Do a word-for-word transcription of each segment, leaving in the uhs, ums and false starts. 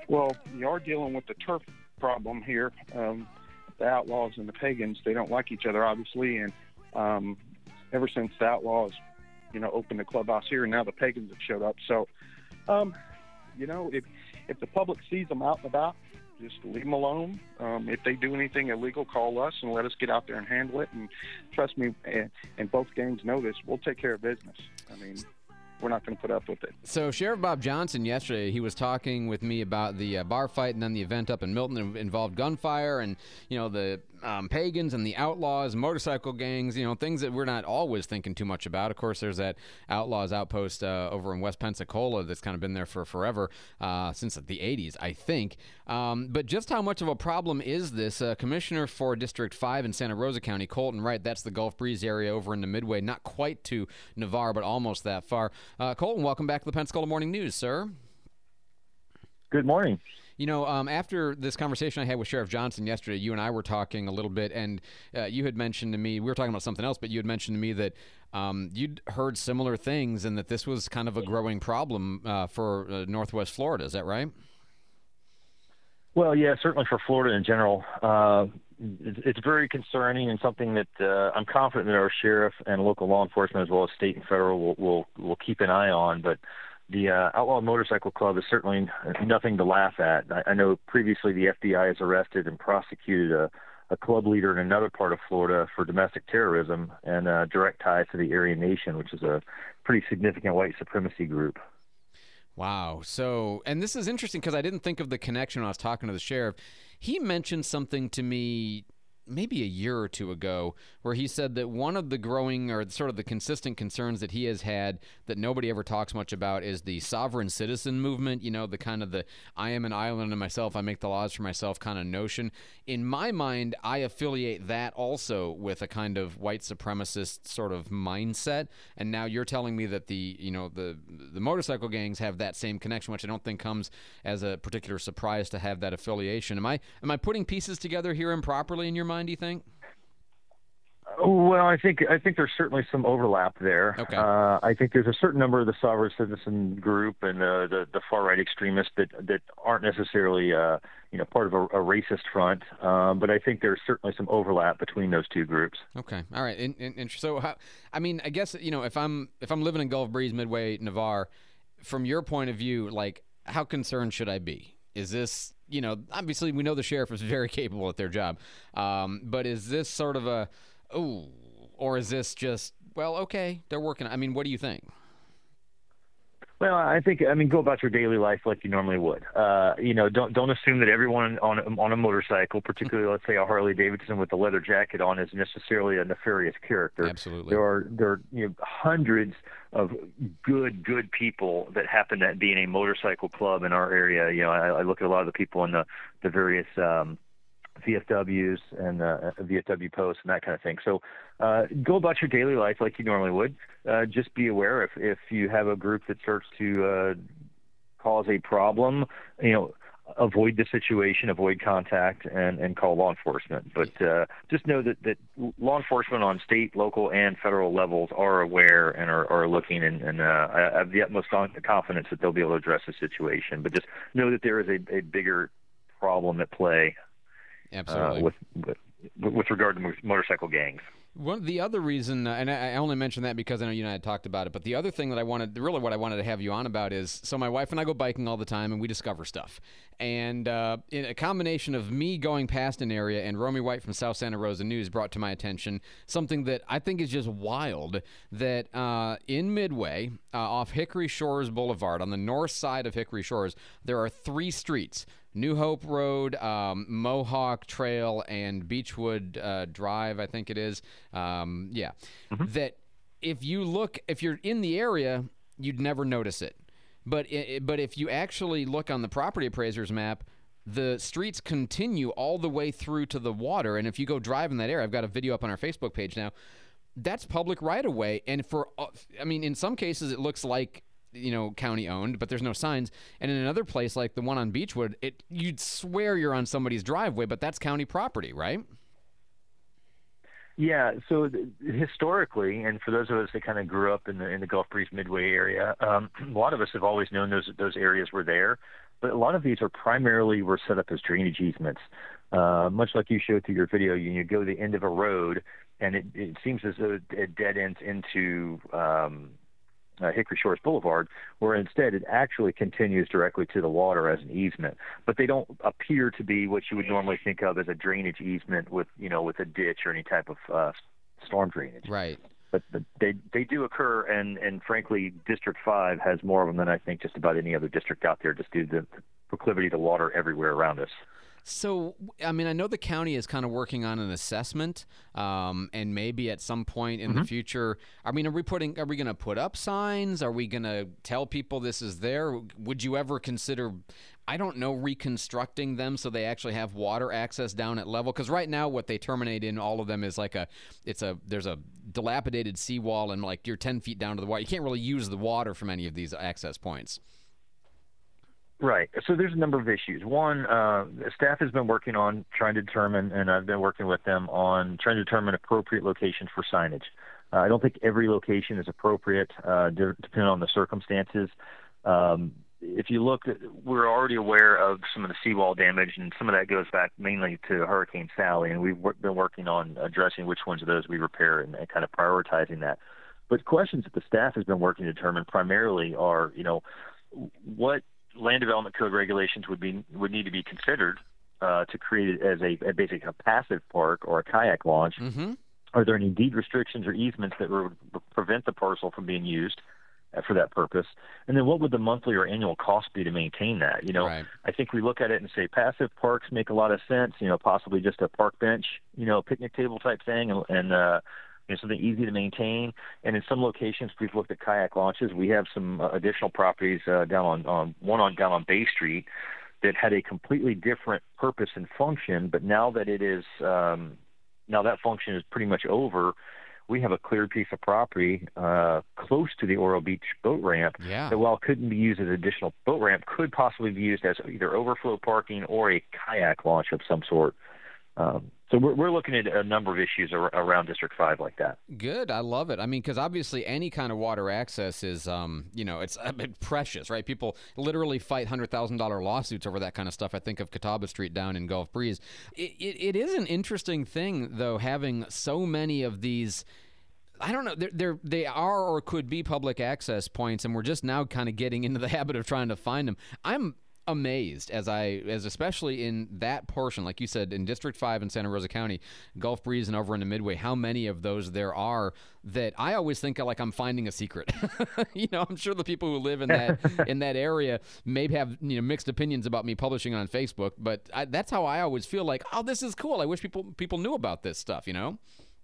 Well, you are dealing with the turf problem here. Um, the Outlaws and the Pagans, they don't like each other, obviously, and um, ever since the Outlaws, you know, opened the clubhouse here, and now the Pagans have showed up. So, um, you know, if if the public sees them out and about, just leave them alone. Um, if they do anything illegal, call us and let us get out there and handle it. And trust me, and, and both gangs know this, we'll take care of business. I mean, we're not going to put up with it. So Sheriff Bob Johnson yesterday, he was talking with me about the uh, bar fight and then the event up in Milton that involved gunfire and, you know, the um, Pagans and the Outlaws, motorcycle gangs, you know, things that we're not always thinking too much about. Of course, there's that Outlaws outpost uh, over in West Pensacola that's kind of been there for forever, uh, since the eighties, I think. Um, but just how much of a problem is this? Uh, Commissioner for District five in Santa Rosa County, Colton Wright, that's the Gulf Breeze area over in the Midway, not quite to Navarre, but almost that far. Uh, Colton, welcome back to the Pensacola Morning News, sir. Good morning. You know, um, after this conversation I had with Sheriff Johnson yesterday, you and I were talking a little bit, and uh, you had mentioned to me, we were talking about something else, but you had mentioned to me that um, you'd heard similar things and that this was kind of a growing problem uh, for uh, Northwest Florida. Is that right? Well, yeah, certainly for Florida in general. Uh, it's, it's very concerning and something that uh, I'm confident that our sheriff and local law enforcement, as well as state and federal, will will, will keep an eye on. But the uh, Outlaw Motorcycle Club is certainly nothing to laugh at. I, I know previously the F B I has arrested and prosecuted a, a club leader in another part of Florida for domestic terrorism and uh, direct ties to the Aryan Nation, which is a pretty significant white supremacy group. Wow. So, and this is interesting because I didn't think of the connection when I was talking to the sheriff. He mentioned something to me maybe a year or two ago where he said that one of the growing or sort of the consistent concerns that he has had that nobody ever talks much about is the sovereign citizen movement, you know, the kind of the I am an island and myself, I make the laws for myself kind of notion. In my mind, I affiliate that also with a kind of white supremacist sort of mindset. And now you're telling me that the, you know, the the motorcycle gangs have that same connection, which I don't think comes as a particular surprise to have that affiliation. Am I am I putting pieces together here improperly in your mind, do you think? Well, I think I think there's certainly some overlap there. Okay. Uh, I think there's a certain number of the sovereign citizen group and uh, the the far right extremists that that aren't necessarily uh, you know part of a, a racist front, um, but I think there's certainly some overlap between those two groups. Okay, all right. And, and, and so, how, I mean, I guess you know if I'm if I'm living in Gulf Breeze, Midway, Navarre, from your point of view, like how concerned should I be? Is this, you know, obviously we know the sheriff is very capable at their job, um, but is this sort of a, oh, or is this just, well, okay, they're working. I mean, what do you think? Well, I think, I mean, go about your daily life like you normally would. Uh, you know, don't don't assume that everyone on on a motorcycle, particularly let's say a Harley Davidson with a leather jacket on, is necessarily a nefarious character. Absolutely. There are there are you know, hundreds of good good people that happen to be in a motorcycle club in our area. You know, I, I look at a lot of the people in the the various um, V F Ws and uh, V F W posts and that kind of thing. So uh, go about your daily life like you normally would. Uh, just be aware if, if you have a group that starts to uh, cause a problem, you know, avoid the situation, avoid contact, and, and call law enforcement. But uh, just know that, that law enforcement on state, local, and federal levels are aware and are, are looking, and, and uh, I have the utmost confidence that they'll be able to address the situation. But just know that there is a, a bigger problem at play. Absolutely. Uh, with, with with regard to motorcycle gangs. One the other reason, uh, and I, I only mentioned that because I know you and I had talked about it, but the other thing that I wanted, really what I wanted to have you on about is, so my wife and I go biking all the time, and we discover stuff. And uh, in a combination of me going past an area and Romy White from South Santa Rosa News brought to my attention something that I think is just wild, that uh, in Midway, uh, off Hickory Shores Boulevard, on the north side of Hickory Shores, there are three streets. New Hope Road, um, Mohawk Trail, and Beechwood uh, Drive, I think it is. Um, yeah. Mm-hmm. That if you look, if you're in the area, you'd never notice it. But it, but if you actually look on the property appraiser's map, the streets continue all the way through to the water. And if you go drive in that area, I've got a video up on our Facebook page now, that's public right-of-way. And for, I mean, in some cases, it looks like, you know, county owned, but there's no signs. And in another place like the one on Beechwood, it you'd swear you're on somebody's driveway, but that's county property, right? Yeah. So th- historically, and for those of us that kind of grew up in the in the Gulf Breeze Midway area, um, a lot of us have always known those those areas were there. but a lot of these are primarily were set up as drainage easements. Uh, much like you showed through your video, you, you go to the end of a road, and it, it seems as though it dead ends into um, uh, Hickory Shores Boulevard, where instead it actually continues directly to the water as an easement. But they don't appear to be what you would normally think of as a drainage easement with, you know, with a ditch or any type of uh, storm drainage. Right. But, but they they do occur, and, and frankly, District five has more of them than I think just about any other district out there, just due to the proclivity to water everywhere around us. So, I mean, I know the county is kind of working on an assessment, um, and maybe at some point in mm-hmm. the future, I mean, are we putting, are we going to put up signs? Are we going to tell people this is there? Would you ever consider, I don't know, reconstructing them so they actually have water access down at level? Because right now, what they terminate in all of them is like a, it's a, there's a dilapidated seawall, and like you're ten feet down to the water. You can't really use the water from any of these access points. Right. So there's a number of issues. One, uh, staff has been working on trying to determine, and I've been working with them on trying to determine appropriate locations for signage. Uh, I don't think every location is appropriate, uh, de- depending on the circumstances. Um, if you look, at, we're already aware of some of the seawall damage, and some of that goes back mainly to Hurricane Sally, and we've been working on addressing which ones of those we repair and, and kind of prioritizing that. But questions that the staff has been working to determine primarily are, you know, what land development code regulations would be would need to be considered uh, to create it as a, a basically a passive park or a kayak launch. Mm-hmm. Are there any deed restrictions or easements that would prevent the parcel from being used for that purpose? And then what would the monthly or annual cost be to maintain that? You know, right. I think we look at it and say passive parks make a lot of sense. You know, possibly just a park bench, you know, picnic table type thing, and, and uh, you know, something easy to maintain. And in some locations, we've looked at kayak launches. We have some uh, additional properties uh, down on, on one on down on Bay Street that had a completely different purpose and function. But now that it is, um, now that function is pretty much over, we have a cleared piece of property uh, close to the Oro Beach boat ramp yeah. that, while it couldn't be used as an additional boat ramp, could possibly be used as either overflow parking or a kayak launch of some sort. Um, so we're, we're looking at a number of issues ar- around District five like that. Good. I love it. I mean, because obviously any kind of water access is, um, you know, it's I mean, precious, right? People literally fight one hundred thousand dollars lawsuits over that kind of stuff. I think of Catawba Street down in Gulf Breeze. It, it, it is an interesting thing, though, having so many of these. I don't know. They're, they're, they are or could be public access points, and we're just now kind of getting into the habit of trying to find them. I'm amazed as I as especially in that portion, like you said, in District five in Santa Rosa County, Gulf Breeze and over in the Midway, how many of those there are that I always think of like I'm finding a secret. You know, I'm sure the people who live in that in that area may have, you know, mixed opinions about me publishing on Facebook, but I, that's how I always feel like, oh, this is cool. I wish people people knew about this stuff, you know?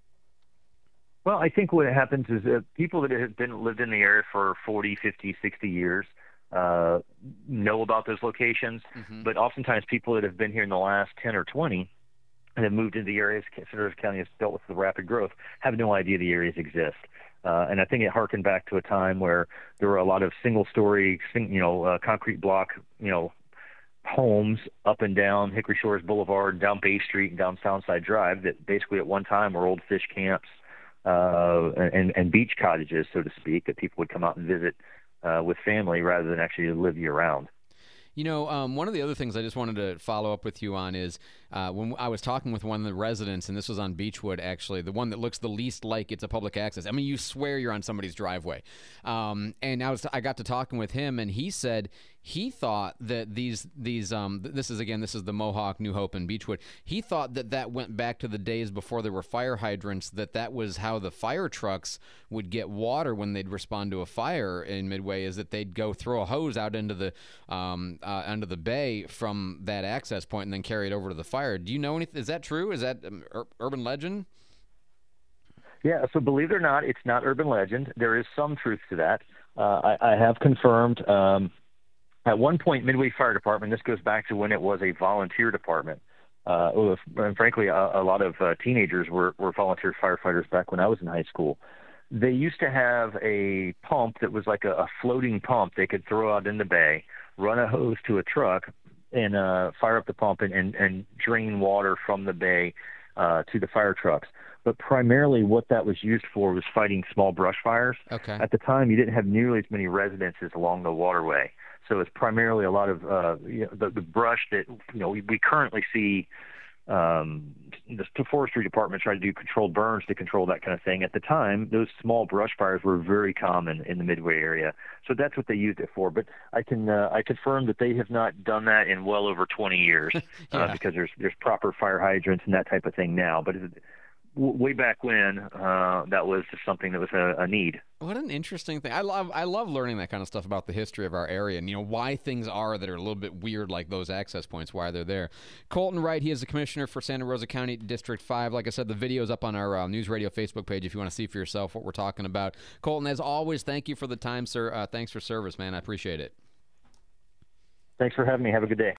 Well, I think what happens is that people that have been lived in the area for forty, fifty, sixty years uh, know about those locations, mm-hmm. but oftentimes people that have been here in the last ten or twenty and have moved into the areas, Santa Rosa County has dealt with the rapid growth, have no idea the areas exist. Uh, and I think it harkened back to a time where there were a lot of single-story, you know, uh, concrete block, you know, homes up and down Hickory Shores Boulevard, down Bay Street, and down Soundside Drive that basically at one time were old fish camps uh, and, and beach cottages, so to speak, that people would come out and visit uh, with family rather than actually live year-round. You know, um, one of the other things I just wanted to follow up with you on is uh, when I was talking with one of the residents, and this was on Beechwood, actually, the one that looks the least like it's a public access. I mean, you swear you're on somebody's driveway. Um, and I was I got to talking with him, and he said he thought that these these um this is again this is the Mohawk, New Hope, and Beechwood. He thought that that went back to the days before there were fire hydrants. That that was how the fire trucks would get water when they'd respond to a fire in Midway. Is that they'd go throw a hose out into the um uh, into the bay from that access point and then carry it over to the fire. Do you know anything? Is that true? Is that um, ur- urban legend? Yeah. So believe it or not, it's not urban legend. There is some truth to that. Uh, I, I have confirmed. Um, At one point, Midway Fire Department, this goes back to when it was a volunteer department. Uh, and frankly, a, a lot of uh, teenagers were, were volunteer firefighters back when I was in high school. They used to have a pump that was like a, a floating pump they could throw out in the bay, run a hose to a truck, and uh, fire up the pump and, and, and drain water from the bay uh, to the fire trucks. But primarily what that was used for was fighting small brush fires. Okay. At the time, you didn't have nearly as many residences along the waterway. So it's primarily a lot of uh, you know, the, the brush that you know we, we currently see. Um, the forestry department tried to do controlled burns to control that kind of thing. At the time, those small brush fires were very common in the Midway area, so that's what they used it for. But I can uh, I confirm that they have not done that in well over twenty years yeah. uh, because there's there's proper fire hydrants and that type of thing now. But it, way back when, uh, that was just something that was a, a need. What an interesting thing. I love I love learning that kind of stuff about the history of our area and, you know, why things are that are a little bit weird, like those access points, why they're there. Colton Wright, he is the commissioner for Santa Rosa County District five. Like I said, the video is up on our uh, News Radio Facebook page if you want to see for yourself what we're talking about. Colton, as always, thank you for the time, sir. Uh, thanks for service, man. I appreciate it. Thanks for having me. Have a good day.